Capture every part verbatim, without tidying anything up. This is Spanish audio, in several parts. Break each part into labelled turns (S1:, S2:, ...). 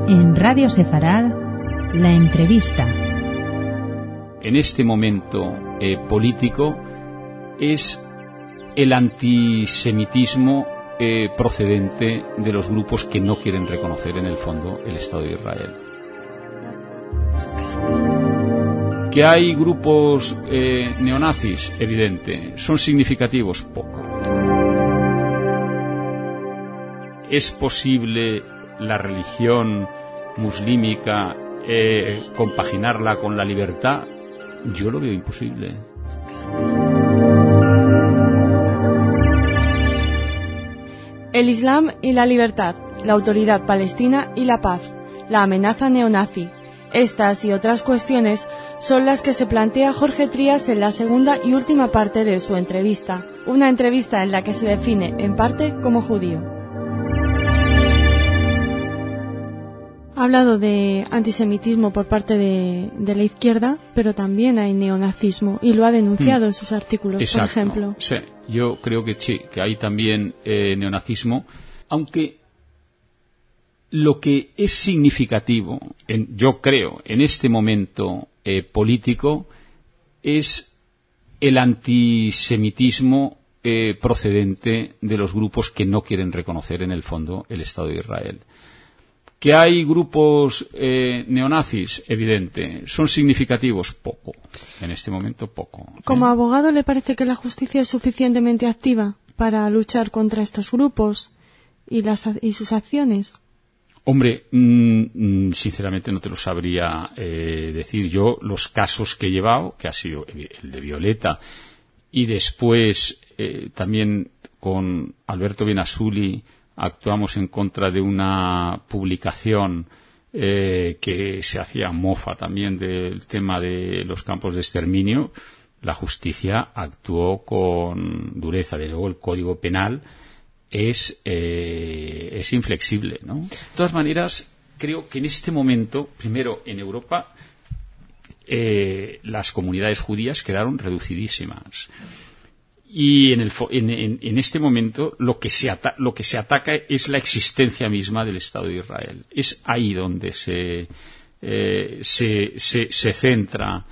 S1: En Radio Sefarad, la entrevista.
S2: En este momento eh, político es el antisemitismo eh, procedente de los grupos que no quieren reconocer en el fondo el Estado de Israel. Que hay grupos eh, neonazis, evidente. Son significativos, poco. ¿Es posible la religión muslímica eh, compaginarla con la libertad? Yo lo veo imposible.
S3: El Islam y la libertad, la autoridad palestina y la paz, la amenaza neonazi. Estas y otras cuestiones son las que se plantea Jorge Trías en la segunda y última parte de su entrevista, una entrevista en la que se define, en parte, como judío. Ha hablado de antisemitismo por parte de, de la izquierda, pero también hay neonazismo, y lo ha denunciado mm. en sus artículos, Exacto. por ejemplo.
S2: Sí, yo creo que sí, que hay también eh, neonazismo, aunque lo que es significativo, en, yo creo, en este momento eh, político, es el antisemitismo eh, procedente de los grupos que no quieren reconocer en el fondo el Estado de Israel. Que hay grupos eh, neonazis, evidente. Son significativos, poco. En este momento, poco. ¿eh?
S3: ¿Como abogado le parece que la justicia es suficientemente activa para luchar contra estos grupos y, las, y sus acciones?
S2: Hombre, mmm, sinceramente no te lo sabría eh, decir. Yo los casos que he llevado, que ha sido el de Violeta, y después eh, también con Alberto Benasuli, actuamos en contra de una publicación eh, que se hacía mofa también del tema de los campos de exterminio. La justicia actuó con dureza. De luego el Código Penal es, eh, es inflexible, ¿no? De todas maneras, creo que en este momento, primero en Europa, eh, las comunidades judías quedaron reducidísimas. Y en, el, en, en, en este momento lo que, se ata, lo que se ataca es la existencia misma del Estado de Israel. Es ahí donde se, eh, se, se, se centra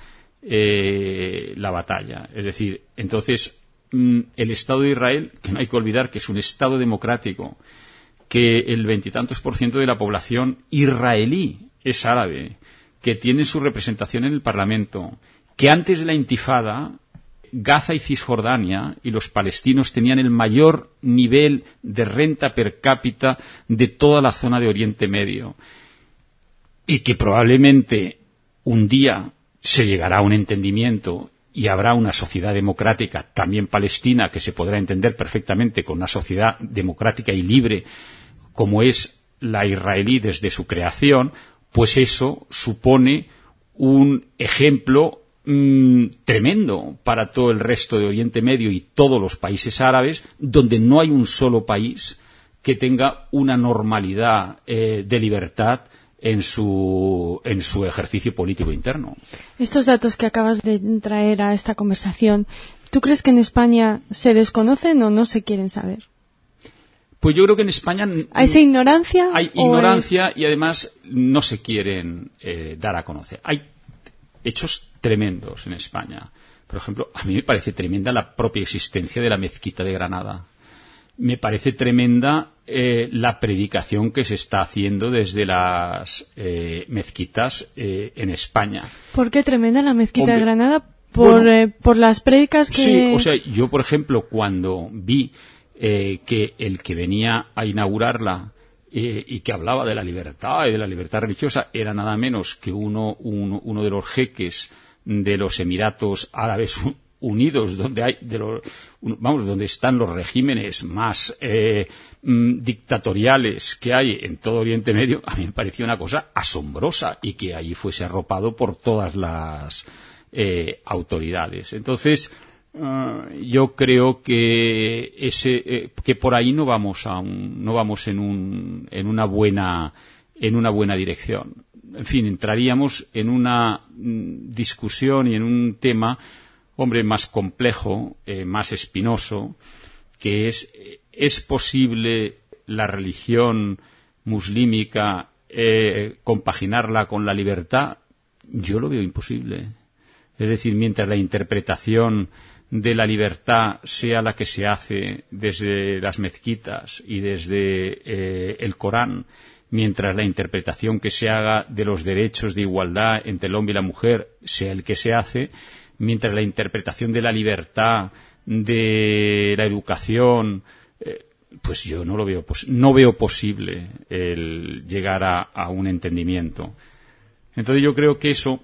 S2: eh, la batalla. Es decir, entonces, mm, el Estado de Israel, que no hay que olvidar que es un Estado democrático, que el veintitantos por ciento de la población israelí es árabe, que tiene su representación en el Parlamento, que antes de la Intifada Gaza y Cisjordania y los palestinos tenían el mayor nivel de renta per cápita de toda la zona de Oriente Medio, y que probablemente un día se llegará a un entendimiento y habrá una sociedad democrática también palestina que se podrá entender perfectamente con una sociedad democrática y libre como es la israelí desde su creación. Pues eso supone un ejemplo Mm, tremendo para todo el resto de Oriente Medio y todos los países árabes, donde no hay un solo país que tenga una normalidad eh, de libertad en su, en su ejercicio político interno.
S3: Estos datos que acabas de traer a esta conversación, ¿tú crees que en España se desconocen o no se quieren saber?
S2: Pues yo creo que en España
S3: ¿hay esa ignorancia?
S2: Hay ignorancia es... y además no se quieren eh, dar a conocer. Hay hechos tremendos en España. Por ejemplo, a mí me parece tremenda la propia existencia de la mezquita de Granada. Me parece tremenda eh, la predicación que se está haciendo desde las eh, mezquitas eh, en España.
S3: ¿Por qué tremenda la mezquita
S2: Hombre,
S3: de Granada? ¿Por,
S2: bueno,
S3: eh, por las prédicas que...?
S2: Sí, o sea, yo, por ejemplo, cuando vi eh, que el que venía a inaugurarla Eh, y que hablaba de la libertad y de la libertad religiosa era nada menos que uno, uno, uno de los jeques de los Emiratos Árabes Unidos, donde hay de los, vamos, donde están los regímenes más eh, mm, dictatoriales que hay en todo Oriente Medio. A mí me pareció una cosa asombrosa, y que allí fuese arropado por todas las eh, autoridades. Entonces, Uh, yo creo que ese eh, que por ahí no vamos a un, no vamos en un en una buena en una buena dirección. En fin, entraríamos en una mm, discusión y en un tema, hombre, más complejo, eh, más espinoso, que es ¿es posible la religión muslímica eh, compaginarla con la libertad, yo lo veo imposible. Es decir, mientras la interpretación de la libertad sea la que se hace desde las mezquitas y desde eh, el Corán, mientras la interpretación que se haga de los derechos de igualdad entre el hombre y la mujer sea el que se hace, mientras la interpretación de la libertad, de la educación, eh, pues yo no lo veo, pos- no veo posible el llegar a, a un entendimiento. Entonces yo creo que eso,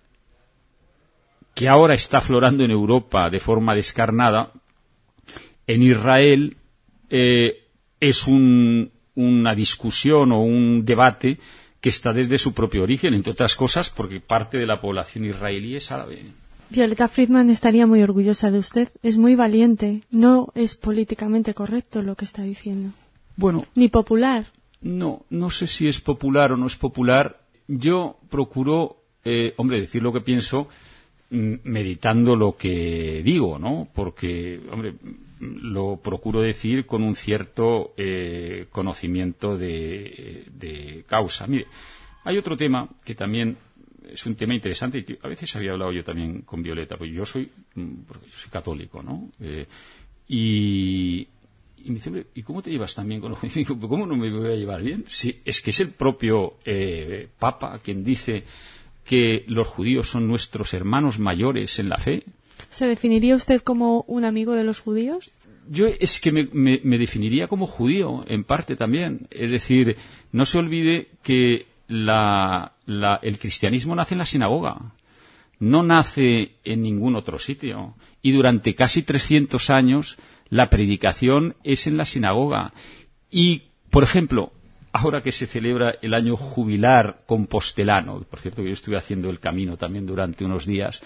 S2: que ahora está aflorando en Europa de forma descarnada, en Israel eh, es un, una discusión o un debate que está desde su propio origen, entre otras cosas porque parte de la población israelí es árabe.
S3: Violeta Friedman estaría muy orgullosa de usted. Es muy valiente. No es políticamente correcto lo que está diciendo.
S2: Bueno,
S3: ni popular.
S2: No, no sé si es popular o no es popular. Yo procuro, eh, hombre, decir lo que pienso meditando lo que digo, ¿no? Porque, hombre, lo procuro decir con un cierto eh, conocimiento de, de causa. Mire, hay otro tema que también es un tema interesante y que a veces había hablado yo también con Violeta, pues yo soy, porque yo soy católico, ¿no? Eh, y, y me dice, hombre, ¿y cómo te llevas también con los judíos? ¿Cómo no me voy a llevar bien? Sí, es que es el propio eh, Papa quien dice que los judíos son nuestros hermanos mayores en la fe.
S3: ¿Se definiría usted como un amigo de los judíos?
S2: Yo es que me, me, me definiría como judío, en parte también. Es decir, no se olvide que la, la, el cristianismo nace en la sinagoga, no nace en ningún otro sitio. Y durante casi trescientos años la predicación es en la sinagoga. Y, por ejemplo, ahora que se celebra el año jubilar compostelano, por cierto que yo estuve haciendo el camino también durante unos días,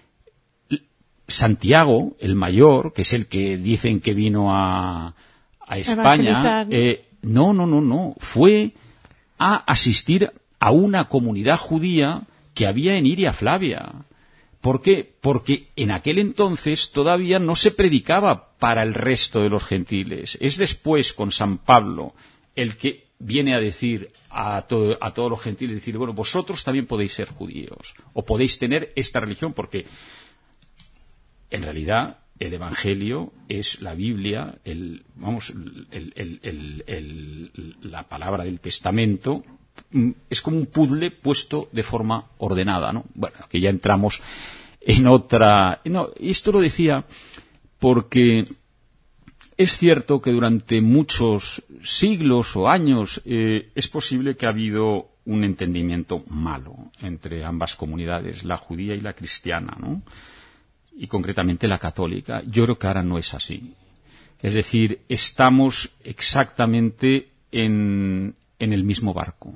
S2: Santiago, el mayor, que es el que dicen que vino a, a España, eh, no, no, no, no, fue a asistir a una comunidad judía que había en Iria Flavia. ¿Por qué? Porque en aquel entonces todavía no se predicaba para el resto de los gentiles. Es después, con San Pablo, el que viene a decir a, todo, a todos los gentiles, decir, bueno, vosotros también podéis ser judíos, o podéis tener esta religión, porque en realidad el Evangelio es la Biblia, el, vamos, el, el, el, el, la palabra del Testamento, es como un puzzle puesto de forma ordenada, ¿no? Bueno, que ya entramos en otra... No, esto lo decía porque es cierto que durante muchos siglos o años eh, es posible que ha habido un entendimiento malo entre ambas comunidades, la judía y la cristiana, ¿no? Y concretamente la católica. Yo creo que ahora no es así. Es decir, estamos exactamente en, en el mismo barco.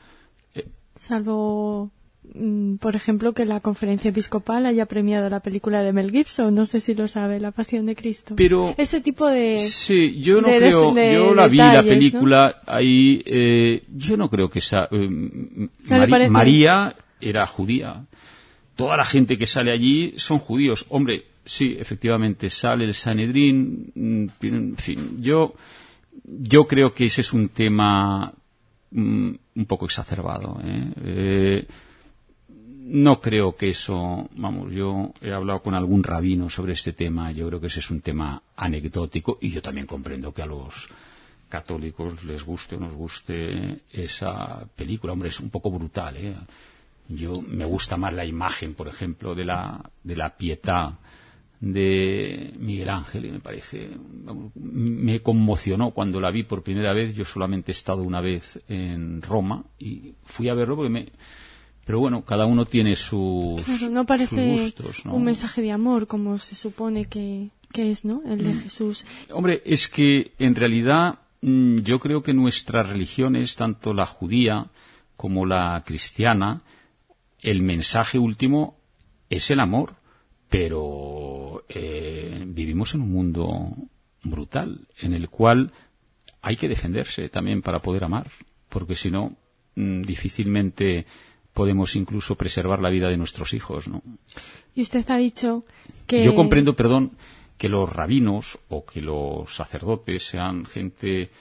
S3: Salvo, por ejemplo, que la Conferencia Episcopal haya premiado la película de Mel Gibson, no sé si lo sabe, La Pasión de Cristo.
S2: Pero
S3: ese tipo de...
S2: Sí, yo no
S3: de,
S2: creo,
S3: de, de
S2: yo la
S3: detalles,
S2: vi, la película,
S3: ¿no?
S2: ahí, eh, yo no creo que esa... Eh, Mari, María era judía. Toda la gente que sale allí son judíos. Hombre, sí, efectivamente, sale el Sanedrín, en fin, yo, yo creo que ese es un tema mm, un poco exacerbado, ¿eh? Eh, no creo que eso, vamos, yo he hablado con algún rabino sobre este tema, yo creo que ese es un tema anecdótico y yo también comprendo que a los católicos les guste o nos guste esa película. Hombre, es un poco brutal, ¿eh? Yo me gusta más la imagen, por ejemplo, de la de la Pietà de Miguel Ángel y me parece, me conmocionó cuando la vi por primera vez. Yo solamente he estado una vez en Roma y fui a verlo porque me... Pero bueno, cada uno tiene sus,
S3: claro, no parece
S2: sus gustos, ¿no?
S3: Un mensaje de amor como se supone que, que es, ¿no? El de Jesús.
S2: Hombre, es que en realidad yo creo que nuestras religiones, tanto la judía como la cristiana, el mensaje último es el amor, pero eh, vivimos en un mundo brutal en el cual hay que defenderse también para poder amar, porque si no, mmm, difícilmente podemos incluso preservar la vida de nuestros hijos, ¿no?
S3: Y usted ha dicho que...
S2: Yo comprendo, perdón, que los rabinos o que los sacerdotes sean gente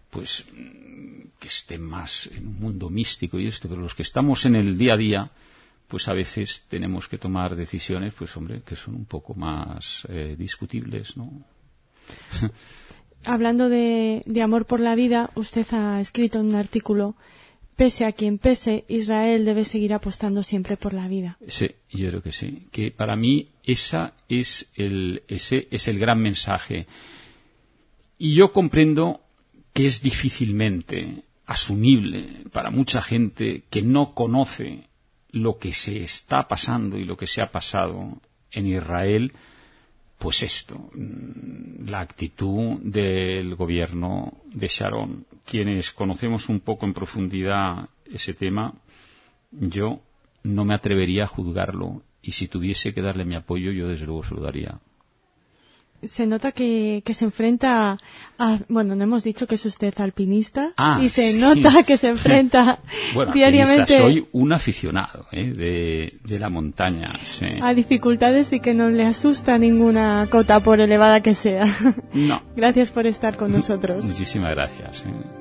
S2: pues que estén más en un mundo místico y esto, pero los que estamos en el día a día, pues a veces tenemos que tomar decisiones, pues hombre, que son un poco más eh, discutibles, ¿no?
S3: Hablando de, de amor por la vida, usted ha escrito en un artículo: pese a quien pese, Israel debe seguir apostando siempre por la vida.
S2: Sí, yo creo que sí. Que para mí esa es el, ese es el gran mensaje. Y yo comprendo que es difícilmente asumible para mucha gente que no conoce lo que se está pasando y lo que se ha pasado en Israel, pues esto, la actitud del gobierno de Sharon. Quienes conocemos un poco en profundidad ese tema, yo no me atrevería a juzgarlo, y si tuviese que darle mi apoyo, yo desde luego se lo daría.
S3: Se nota que, que se enfrenta a... Bueno, no hemos dicho que es usted alpinista,
S2: ah,
S3: y se
S2: sí.
S3: nota que se enfrenta
S2: bueno,
S3: diariamente...
S2: soy un aficionado ¿eh? de, de la montaña. Sí.
S3: A dificultades, y que no le asusta ninguna cota, por elevada que sea.
S2: No.
S3: Gracias por estar con nosotros.
S2: Muchísimas gracias. ¿eh?